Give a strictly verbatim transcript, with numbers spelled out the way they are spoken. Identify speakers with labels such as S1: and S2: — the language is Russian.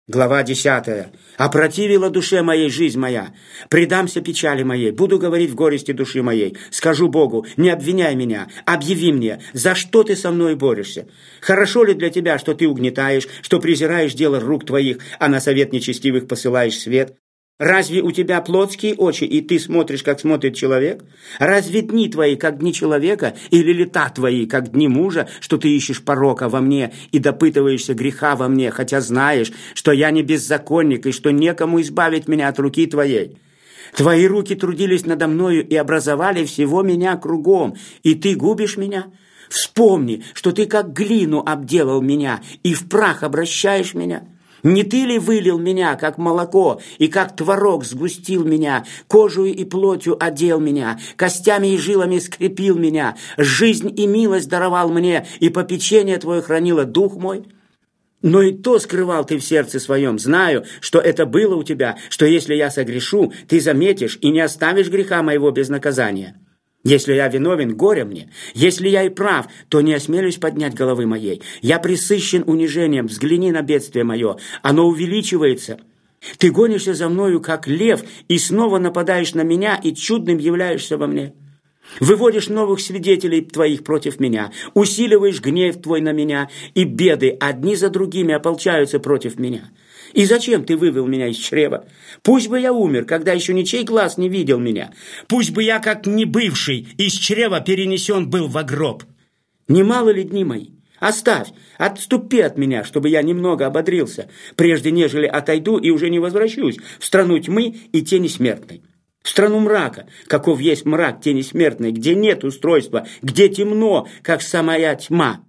S1: Глава десятая. «Опротивила душе моей жизнь моя, предамся печали моей, буду говорить в горести души моей, скажу Богу, не обвиняй меня, объяви мне, за что ты со мной борешься. Хорошо ли для тебя, что ты угнетаешь, что презираешь дело рук твоих, а на совет нечестивых посылаешь свет? Разве у тебя плотские очи, и ты смотришь, как смотрит человек? Разве дни твои, как дни человека, или лета твои, как дни мужа, что ты ищешь порока во мне и допытываешься греха во мне, хотя знаешь, что я не беззаконник и что некому избавить меня от руки твоей? Твои руки трудились надо мною и образовали всего меня кругом, и ты губишь меня? Вспомни, что ты как глину обделал меня и в прах обращаешь меня». Не ты ли вылил меня, как молоко, и как творог сгустил меня, кожей и плотью одел меня, костями и жилами скрепил меня, жизнь и милость даровал мне, и попечение твое хранило дух мой? Но и то скрывал ты в сердце своем. Знаю, что это было у тебя, что если я согрешу, ты заметишь и не оставишь греха моего без наказания. Если я виновен, горе мне. Если я и прав, то не осмелюсь поднять головы моей. Я пресыщен унижением, взгляни на бедствие мое. Оно увеличивается. Ты гонишься за мною, как лев, и снова нападаешь на меня, и чудным являешься во мне. Выводишь новых свидетелей твоих против меня, усиливаешь гнев твой на меня, и беды одни за другими ополчаются против меня. И зачем ты вывел меня из чрева? Пусть бы я умер, когда еще ничей глаз не видел меня. Пусть бы я, как небывший, из чрева перенесен был во гроб. Немало ли дни мои? Оставь, отступи от меня, чтобы я немного ободрился, прежде нежели отойду и уже не возвращусь в страну тьмы и тени смертной. В страну мрака, каков есть мрак тени смертной, где нет устройства, где темно, как самая тьма.